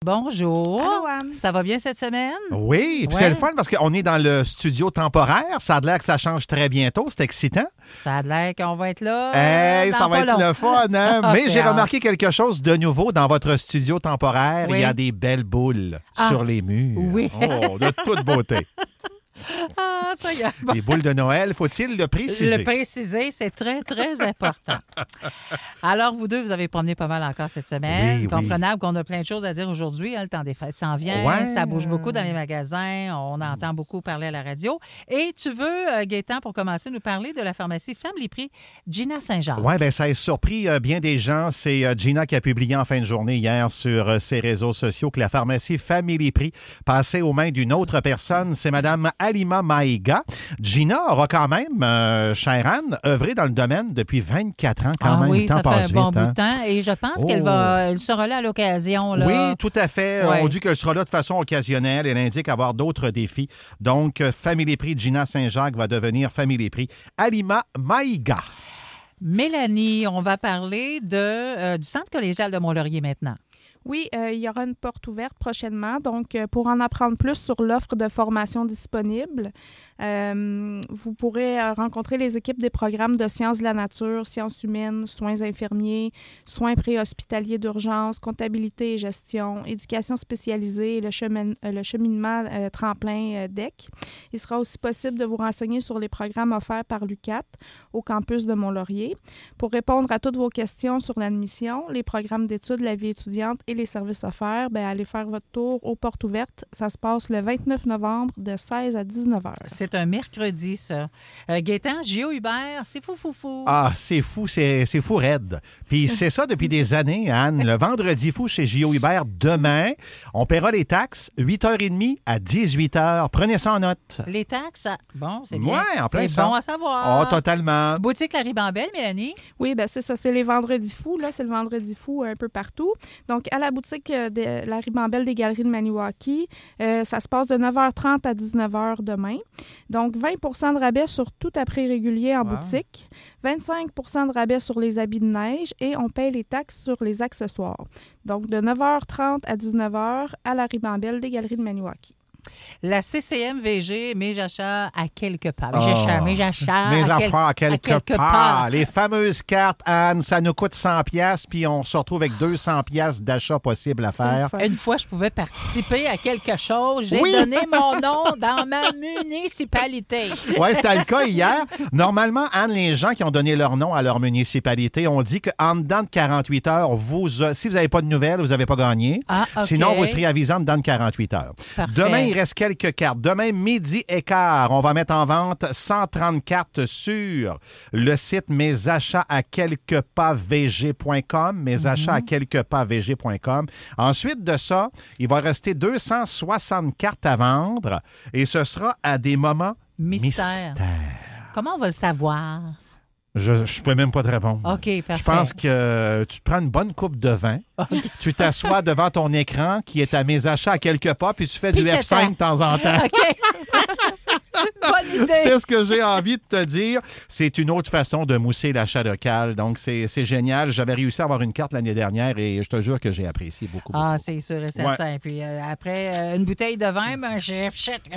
Bonjour. Allô, Anne. Ça va bien cette semaine? Oui, puis c'est le fun parce qu'on est dans le studio temporaire. Ça a l'air que ça change très bientôt. C'est excitant. Ça a l'air qu'on va être là. Hey, ça va être le fun, hein? Mais j'ai Ok. remarqué quelque chose de nouveau dans votre studio temporaire. Oui. Il y a des belles boules Ah. sur les murs. Oui. Oh, de toute beauté. Ah, ça y est. Bon. Les boules de Noël, faut-il le préciser? Le préciser, c'est très, très important. Alors, vous deux, vous avez promené pas mal encore cette semaine. Oui, oui. Comprenable qu'on a plein de choses à dire aujourd'hui. Hein, le temps des fêtes s'en vient. Ouais. Ça bouge beaucoup dans les magasins. On entend beaucoup parler à la radio. Et tu veux, Gaétan, pour commencer, nous parler de la pharmacie Family Prix Gina Saint-Jacques. Oui, bien, ça a surpris bien des gens. C'est Gina qui a publié en fin de journée hier sur ses réseaux sociaux que la pharmacie Family Prix passait aux mains d'une autre personne. C'est Mme Halima Maïga. Gina aura quand même, chère Anne, œuvré dans le domaine depuis 24 ans quand même. Oui, Le temps ça fait passe un bon vite, bout hein? de temps. Et je pense Oh. qu'elle sera là à l'occasion. Là. Oui, tout à fait. Ouais. On dit qu'elle sera là de façon occasionnelle. Elle indique avoir d'autres défis. Donc, Family Prix Gina Saint-Jacques va devenir Family Prix Halima Maïga. Mélanie, on va parler du Centre collégial de Mont-Laurier maintenant. Oui, il y aura une porte ouverte prochainement. Donc, pour en apprendre plus sur l'offre de formation disponible, vous pourrez rencontrer les équipes des programmes de sciences de la nature, sciences humaines, soins infirmiers, soins préhospitaliers d'urgence, comptabilité et gestion, éducation spécialisée et le cheminement tremplin DEC. Il sera aussi possible de vous renseigner sur les programmes offerts par l'UQAT au campus de Mont-Laurier. Pour répondre à toutes vos questions sur l'admission, les programmes d'études, la vie étudiante et les services offerts, allez faire votre tour aux portes ouvertes. Ça se passe le 29 novembre de 16 à 19 heures. C'est un mercredi, ça. Gaétan, Gio Hubert, c'est fou. Ah, c'est fou, c'est fou raide. Puis c'est ça depuis des années, Anne. Le vendredi fou chez J.O. Hubert, demain, on paiera les taxes 8h30 à 18h. Prenez ça en note. Les taxes, bon, c'est bien. Ouais, en plein c'est ça. bon à savoir. Oh, totalement. Boutique La Ribambelle, Mélanie. Oui, c'est ça. C'est les vendredis fous. Là, c'est le vendredi fou un peu partout. Donc, à la boutique de la Ribambelle des Galeries de Maniwaki, ça se passe de 9h30 à 19h demain. Donc, 20 de rabais sur tout à prix régulier en boutique, 25 de rabais sur les habits de neige et on paye les taxes sur les accessoires. Donc, de 9h30 à 19h à la Ribambelle des Galeries de Maniwaki. La CCMVG, mes achats à quelque part. Oh. Mes achats Mes à affaires à quelque part. part. Les fameuses cartes, Anne, ça nous coûte 100 pièces puis on se retrouve avec 200 pièces d'achat possible à faire. Une fois, je pouvais participer à quelque chose. J'ai Oui. donné mon nom dans ma municipalité. Oui, c'était le cas hier. Normalement, Anne, les gens qui ont donné leur nom à leur municipalité ont dit qu'en dedans de 48 heures, si vous n'avez pas de nouvelles, vous n'avez pas gagné. Ah, OK. Sinon, vous serez avisant dedans de 48 heures. Parfait. Demain, il reste quelques cartes. Demain, midi et quart, on va mettre en vente 130 cartes sur le site mesachats-à-quelques-pas-vg.com, mesachats-à-quelques-pas-vg.com. Ensuite de ça, il va rester 260 cartes à vendre et ce sera à des moments Mystère. Comment on va le savoir? Je ne peux même pas te répondre. OK, parfait. Je pense que tu te prends une bonne coupe de vin, tu t'assois devant ton écran qui est à mes achats à quelques pas, puis tu fais du Puis F5 de temps en temps. OK. Bonne idée. C'est ce que j'ai envie de te dire. C'est une autre façon de mousser l'achat local. Donc, c'est génial. J'avais réussi à avoir une carte l'année dernière et je te jure que j'ai apprécié beaucoup. Ah, c'est sûr et certain. Puis après, une bouteille de vin, chef,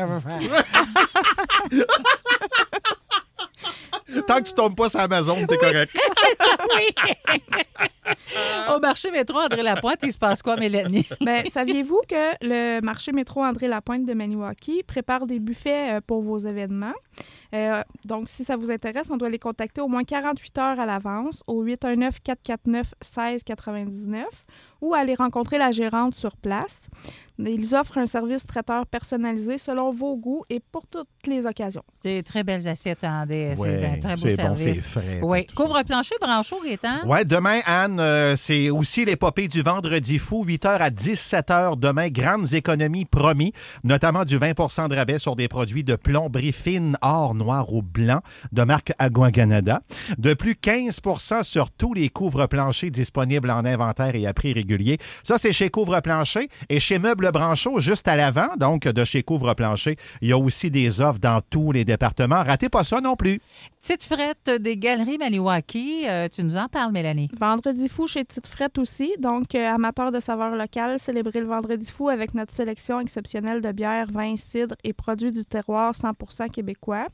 Tant que tu tombes pas sur Amazon, t'es correct. c'est ça, oui. Au marché métro André-Lapointe, il se passe quoi, Mélanie? Saviez-vous que le marché métro André-Lapointe de Maniwaki prépare des buffets pour vos événements? Donc, si ça vous intéresse, on doit les contacter au moins 48 heures à l'avance au 819-449-1699 ou aller rencontrer la gérante sur place. Ils offrent un service traiteur personnalisé selon vos goûts et pour toutes les occasions. Des très belles assiettes, c'est Ouais, un très beau c'est service. bon, c'est frais. Oui. tout ça. Couvre-plancher, Branchot, Gaétan? Oui, demain, Anne, c'est aussi l'épopée du vendredi fou, 8h à 17h demain. Grandes économies promis, notamment du 20 de rabais sur des produits de plomberie fine, or, noir ou blanc de marque Aqua-Canada. De plus, 15 sur tous les couvre-planchers disponibles en inventaire et à prix régulier. Ça, c'est chez Couvre-plancher et chez Meubles Double Branchot, juste à l'avant, donc de chez Couvre-Plancher. Il y a aussi des offres dans tous les départements. Ratez pas ça non plus. Tite Frette des Galeries Maniwaki, tu nous en parles, Mélanie. Vendredi fou chez Tite Frette aussi. Donc, amateurs de saveurs locales, célébrez le Vendredi fou avec notre sélection exceptionnelle de bières, vins, cidres et produits du terroir 100% québécois.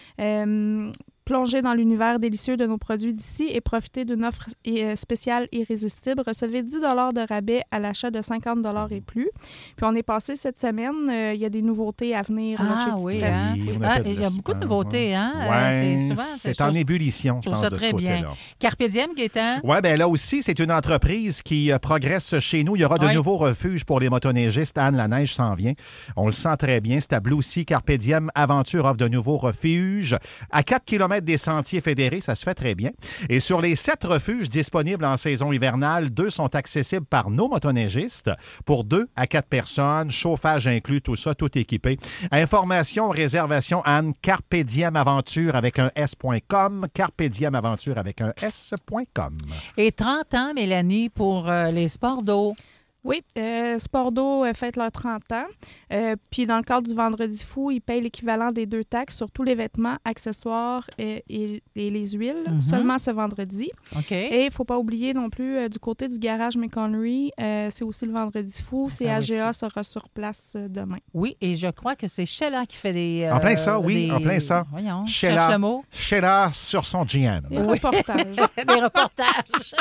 Plongez dans l'univers délicieux de nos produits d'ici et profitez d'une offre spéciale irrésistible. Recevez 10 $ de rabais à l'achat de 50 $ et plus. Puis on est passé cette semaine, il y a des nouveautés à venir chez Tite oui, Frette. hein? Il y a beaucoup de nouveautés, hein? C'est en ébullition, je pense, de ce côté-là. Bien. Carpe Diem, Gaétan? Oui, bien là aussi, c'est une entreprise qui progresse chez nous. Il y aura de nouveaux refuges pour les motoneigistes. Anne, la neige s'en vient. On le sent très bien. C'est à Blue Sea. Carpe Diem Aventure offre de nouveaux refuges. À 4 km des sentiers fédérés, ça se fait très bien. Et sur les 7 refuges disponibles en saison hivernale, 2 sont accessibles par nos motoneigistes pour 2 à 4 personnes. Chauffage inclus, tout ça, tout équipé. Information, réservation, Anne, Carpe Diem Aventure avec un S.com. Carpe Diem Aventure avec un S.com. Et 30 ans, Mélanie, pour les sports d'eau. Oui, Sport d'eau fête leurs 30 ans. Puis dans le cadre du Vendredi fou, ils payent l'équivalent des 2 taxes sur tous les vêtements, accessoires et les huiles, seulement ce vendredi. OK. Et il ne faut pas oublier non plus, du côté du garage McConry, c'est aussi le Vendredi fou. CAGA sera sur place demain. Oui, et je crois que c'est Sheila qui fait des... en plein ça, oui, en plein ça. Voyons, Sheila sur son GM. Des reportages. Des reportages.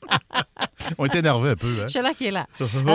On était nerveux un peu. Hein? Sheila qui est là.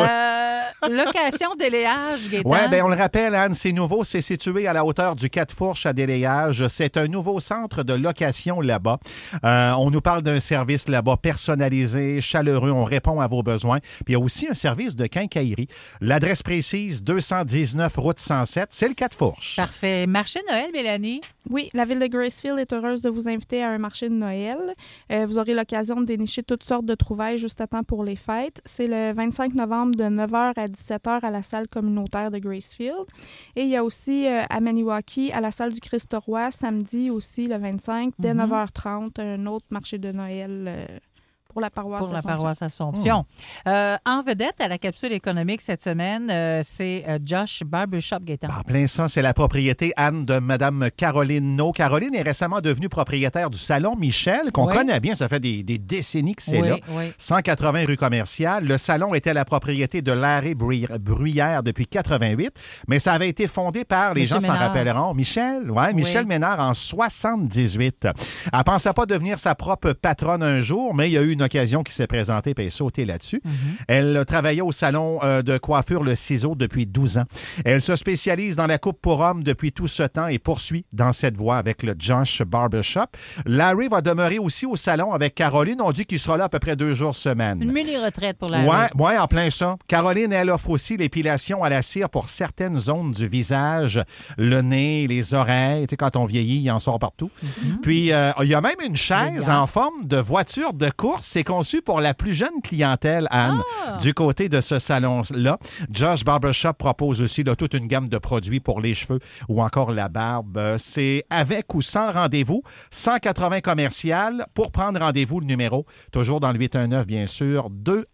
Location Déléage, Gaétan. Oui, bien, on le rappelle, Anne, c'est nouveau. C'est situé à la hauteur du 4 Fourches à Déléage. C'est un nouveau centre de location là-bas. On nous parle d'un service là-bas personnalisé, chaleureux. On répond à vos besoins. Puis il y a aussi un service de quincaillerie. L'adresse précise, 219 route 107, c'est le 4 Fourches. Parfait. Marché de Noël, Mélanie? Oui, la ville de Gracefield est heureuse de vous inviter à un marché de Noël. Vous aurez l'occasion de dénicher toutes sortes de trouvailles juste à temps pour les fêtes. C'est le 25 novembre de 9h à 17h à la salle communautaire de Gracefield. Et il y a aussi à Maniwaki, à la salle du Christ-Roi, samedi aussi, le 25, dès 9h30, un autre marché de Noël pour la paroisse Assomption. En vedette à la capsule économique cette semaine, c'est Josh Barbershop, Gaétan. En plein ça, c'est la propriété, Anne, de Mme Caroline No. Caroline est récemment devenue propriétaire du Salon Michel, qu'on connaît bien, ça fait des décennies que c'est là. Oui. 180 rue Commerciale. Le salon était la propriété de Larry Bruyère depuis 88, mais ça avait été fondé par, les gens s'en rappelleront, Michel Ménard en 78. Elle ne pensait pas devenir sa propre patronne un jour, mais il y a eu une occasion qui s'est présentée et elle a sauté là-dessus. Elle travaillait au salon de coiffure Le Ciseau depuis 12 ans. Elle se spécialise dans la coupe pour hommes depuis tout ce temps et poursuit dans cette voie avec le Josh Barbershop. Larry va demeurer aussi au salon avec Caroline. On dit qu'il sera là à peu près 2 jours semaine. Une mini-retraite pour Larry. Oui, en plein ça. Caroline, elle offre aussi l'épilation à la cire pour certaines zones du visage, le nez, les oreilles. Tu sais, quand on vieillit, il en sort partout. Puis, il y a même une chaise en forme de voiture de course. C'est conçu pour la plus jeune clientèle, Anne, du côté de ce salon-là. Josh Barbershop propose aussi là, toute une gamme de produits pour les cheveux ou encore la barbe. C'est avec ou sans rendez-vous. 180 commercial. Pour prendre rendez-vous, le numéro, toujours dans le 819, bien sûr,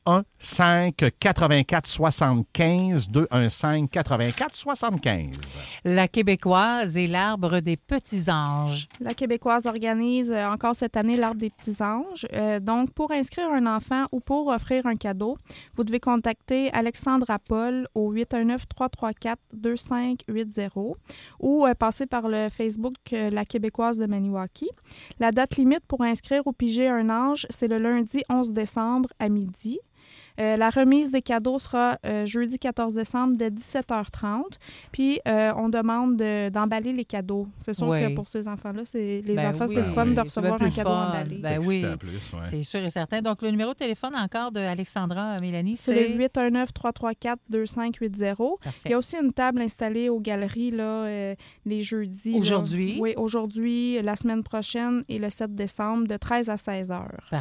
215-8475. 215-8475. La Québécoise et l'Arbre des Petits Anges. La Québécoise organise encore cette année l'Arbre des Petits Anges. Donc, pour inscrire un enfant ou pour offrir un cadeau, vous devez contacter Alexandra Paul au 819-334-2580 ou passer par le Facebook La Québécoise de Maniwaki. La date limite pour inscrire ou piger un ange, c'est le lundi 11 décembre à midi. La remise des cadeaux sera jeudi 14 décembre dès 17h30. Puis, on demande d'emballer les cadeaux. C'est sûr que pour ces enfants-là, c'est le fun de recevoir un cadeau emballé. C'est sûr et certain. Donc, le numéro de téléphone encore de Alexandra, Mélanie, c'est le 819-334-2580. Il y a aussi une table installée aux galeries là, les jeudis. Aujourd'hui? Oui, aujourd'hui, la semaine prochaine et le 7 décembre de 13 à 16 heures. Parfait.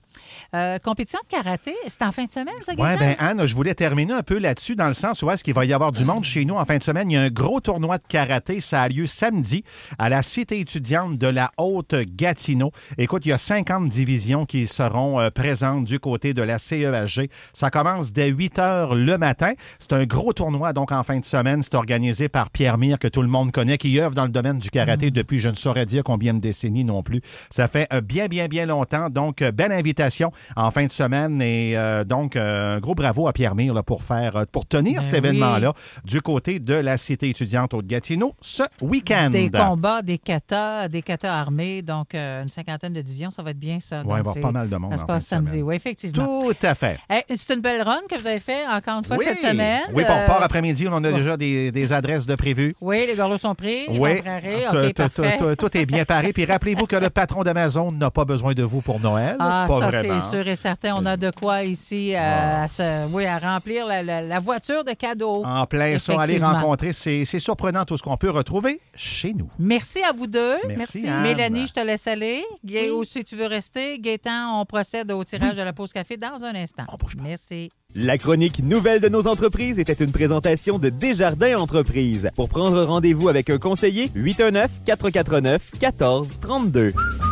Compétition de karaté, c'est en fin de semaine, ça, Oui, Gaëtan? bien, Anne, je voulais terminer un peu là-dessus, dans le sens où est-ce qu'il va y avoir du monde chez nous en fin de semaine. Il y a un gros tournoi de karaté. Ça a lieu samedi à la Cité étudiante de la Haute-Gatineau. Écoute, il y a 50 divisions qui seront présentes du côté de la CEHG. Ça commence dès 8 heures le matin. C'est un gros tournoi, donc, en fin de semaine. C'est organisé par Pierre Mire, que tout le monde connaît, qui œuvre dans le domaine du karaté depuis, je ne saurais dire combien de décennies non plus. Ça fait bien longtemps. Donc, belle invitation en fin de semaine et donc un gros bravo à Pierre Mire là, pour tenir cet événement-là du côté de la Cité étudiante Haute-Gatineau ce week-end. Des combats, des katas armés, donc une cinquantaine de divisions, ça va être bien ça. Oui, il va y avoir pas mal de monde. Ça se passe samedi, oui, effectivement. Tout à fait. C'est une belle run que vous avez fait encore une fois cette semaine. Oui, pour part après-midi, on a déjà des adresses de prévues. Oui, les gorlots sont pris, les oui, tout est bien paré. Puis rappelez-vous que le patron d'Amazon n'a pas besoin de vous pour Noël. Ah, pas ça, vraiment. c'est sûr et certain. On a de quoi ici à remplir la voiture de cadeaux. En plein ça, aller rencontrer. C'est surprenant tout ce qu'on peut retrouver chez nous. Merci à vous deux. Merci. Anne. Mélanie, je te laisse aller. Ou si tu veux rester, Gaëtan, on procède au tirage de la pause café dans un instant. Merci. La chronique Nouvelles de nos entreprises était une présentation de Desjardins Entreprises. Pour prendre rendez-vous avec un conseiller, 819-449-1432.